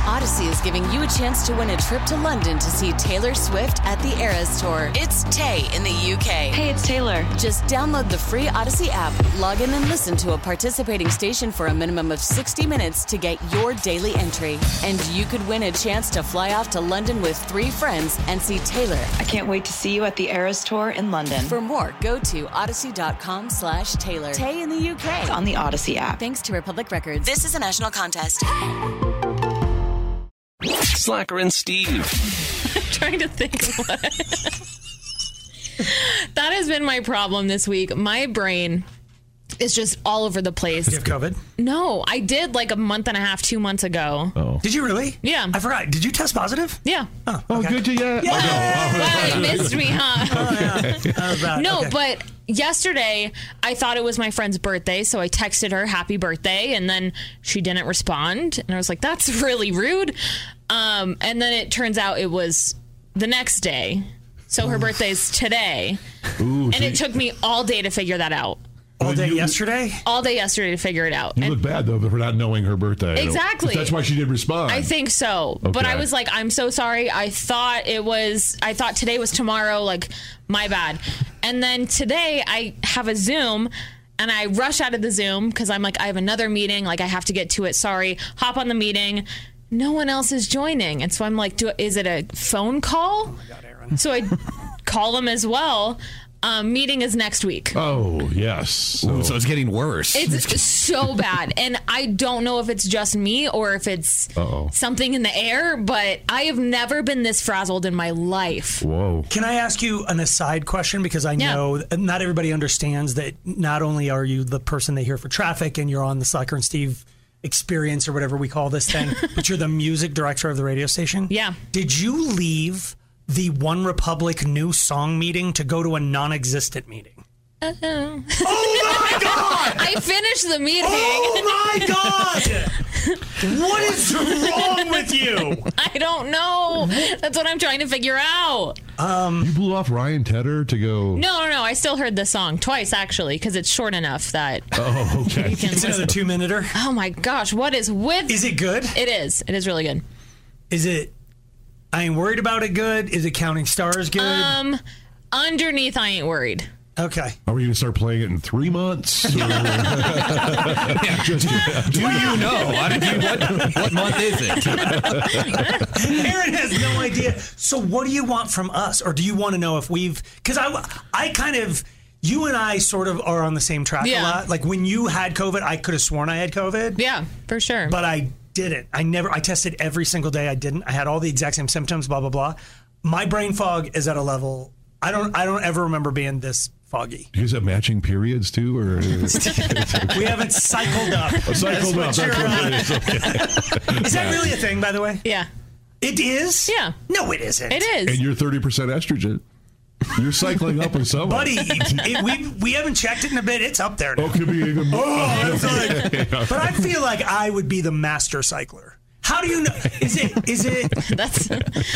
Odyssey is giving you a chance to win a trip to London to see Taylor Swift at the Eras Tour. It's Tay in the UK. Hey, it's Taylor. Just download the free Odyssey app, log in and listen to a participating station for a minimum of 60 minutes to get your daily entry. And you could win a chance to fly off to London with 3 friends and see Taylor. I can't wait to see you at the Eras Tour in London. For more, go to odyssey.com/Taylor. Tay in the UK. It's on the Odyssey app. Thanks to Republic Records. This is a national contest. Slacker and Steve. I'm trying to think what. That has been my problem this week. My brain is just all over the place. You have COVID? No, I did like a month and a half, 2 months ago. Oh. Did you really? Yeah. I forgot. Did you test positive? Yeah. Oh, okay. Good to you. Yeah. Well, you missed me, huh? No, okay. but yesterday I thought it was my friend's birthday, so I texted her happy birthday, and then she didn't respond, and I was like, that's really rude. And then it turns out it was the next day, so her birthday's today. Ooh, and it took me all day to figure that out. All day yesterday? All day yesterday to figure it out. You look bad, though, for not knowing her birthday. Exactly. That's why she didn't respond. I think so. Okay. But I was like, I'm so sorry. I thought today was tomorrow. Like, my bad. And then today I have a Zoom and I rush out of the Zoom because I'm like, I have another meeting. Like, I have to get to it. Sorry. Hop on the meeting. No one else is joining. And so I'm like, is it a phone call? Oh my God, Aaron. So I call them as well. Meeting is next week. Oh, yes. So it's getting worse. It's so bad. And I don't know if it's just me or if it's something in the air, but I have never been this frazzled in my life. Whoa. Can I ask you an aside question? Because I know not everybody understands that not only are you the person they hear for traffic and you're on the Slacker and Steve experience or whatever we call this thing, but you're the music director of the radio station. Yeah. Did you leave the One Republic new song meeting to go to a non-existent meeting? Oh my God! I finished the meeting. Oh my God! What is wrong with you? I don't know. That's what I'm trying to figure out. You blew off Ryan Tedder to go... No. I still heard the song twice, actually, because it's short enough that... Oh, okay. It's another 2-minuter. Oh my gosh, what is with... Is it good? It is. It is really good. Is it... I ain't worried about it good? Is it Counting Stars good? Underneath, I ain't worried. Okay. Are we going to start playing it in 3 months? Do you know? What month is it? Aaron has no idea. So what do you want from us? Or do you want to know if we've... Because I kind of... You and I sort of are on the same track a lot. Like when you had COVID, I could have sworn I had COVID. Yeah, for sure. But I didn't. I tested every single day. I didn't. I had all the exact same symptoms, blah, blah, blah. My brain fog is at a level... I don't ever remember being this foggy. Do you guys have matching periods, too? Or we haven't cycled up. Cycled up. That's what it is. Okay. Is that really a thing, by the way? Yeah. It is? Yeah. No, it isn't. It is. And you're 30% estrogen. You're cycling up with someone. Buddy, we haven't checked it in a bit. It's up there now. Oh, could be even more. But I feel like I would be the master cycler. How do you know? Is it? That's.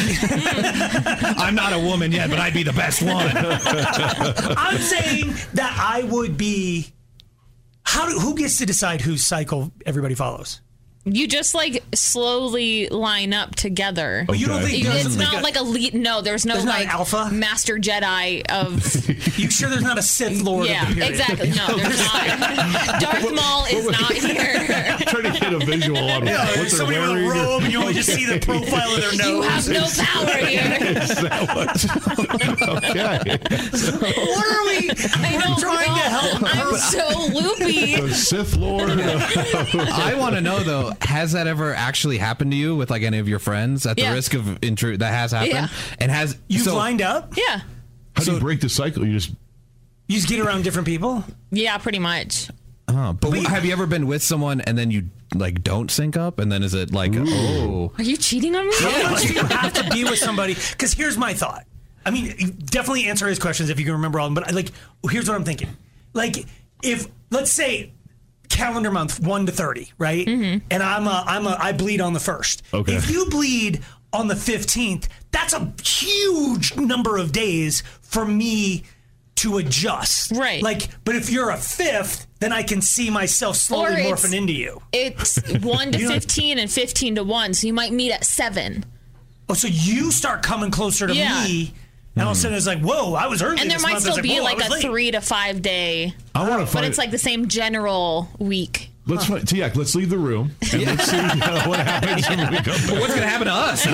I'm not a woman yet, but I'd be the best one. I'm saying that I would be. Who gets to decide whose cycle everybody follows? You just like slowly line up together. But you don't think it's not like a lead? No, there's no like alpha master Jedi of. You sure there's not a Sith Lord? Yeah, of the period? Exactly. No, there's not. Darth Maul is not here. I'm trying to get a visual on what they're somebody wearing. with a robe, and you only just see the profile of their nose. You have no power here. Is that okay. What are we? We're trying to help. I'm so loopy. The Sith Lord. I want to know though. Has that ever actually happened to you with like any of your friends? At the risk of that has happened, and you've lined up? Yeah. How do you break the cycle? You just get around different people. Yeah, pretty much. But have you ever been with someone and then you like don't sync up, and then is it like, are you cheating on me? How much do you have to be with somebody? Because here's my thought. I mean, definitely answer his questions if you can remember all of them. But like, here's what I'm thinking. Like, if let's say. Calendar month 1 to 30, right? Mm-hmm. And I bleed on the 1st. Okay. If you bleed on the 15th, that's a huge number of days for me to adjust. Right. Like, but if you're a fifth, then I can see myself slowly morphing into you. It's 1 to 15 and 15 to 1, so you might meet at 7. Oh, so you start coming closer to me, and all of a sudden it's like, whoa, I was early. And there might still be like a 3 to 5 day, but it's like the same general week. Let's Tiak, let's leave the room and let's see what happens when we come back. But what's going to happen to us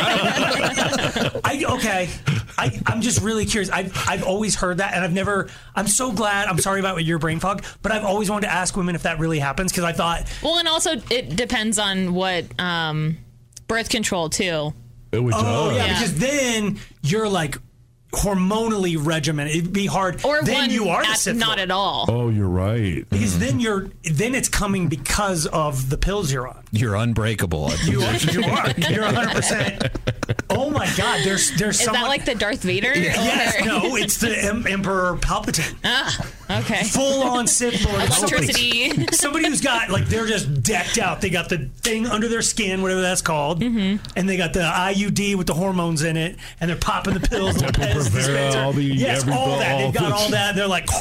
out there? I'm just really curious. I've always heard that, and I'm so glad. I'm sorry about your brain fog, but I've always wanted to ask women if that really happens, because I thought. Well, and also it depends on what birth control too. Because then you're like hormonally regimented. It'd be hard. Or then you are not at all. Oh, you're right. Because then it's coming because of the pills you're on. You're unbreakable. You are. You're 100%. Oh my God! There's Is that like the Darth Vader? Yes. No, it's the Emperor Palpatine. Okay. Full on Sith Lord. Electricity. Somebody who's got they're just decked out. They got the thing under their skin, whatever that's called, and they got the IUD with the hormones in it, and they're popping the pills. And Provera, all that. They've got all that. They're like,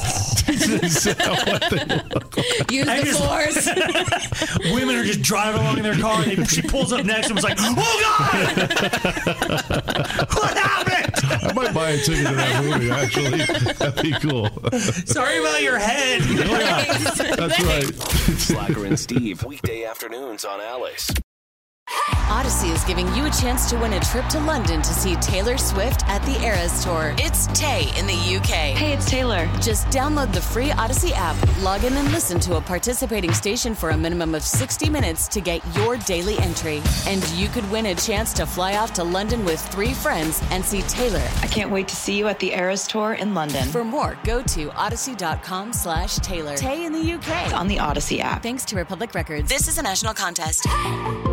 use the Force. Women are just driving along in their car, and she pulls up next and was like, "Oh God, what happened?" I might buy a ticket to that movie. Actually, that'd be cool. Sorry about your head. That's right. Slacker and Steve, weekday afternoons on Alice. Odyssey is giving you a chance to win a trip to London to see Taylor Swift at the Eras Tour. It's Tay in the UK. Hey, it's Taylor. Just download the free Odyssey app, log in and listen to a participating station for a minimum of 60 minutes to get your daily entry. And you could win a chance to fly off to London with 3 friends and see Taylor. I can't wait to see you at the Eras Tour in London. For more, go to odyssey.com/Taylor. Tay in the UK. On the Odyssey app. Thanks to Republic Records. This is a national contest.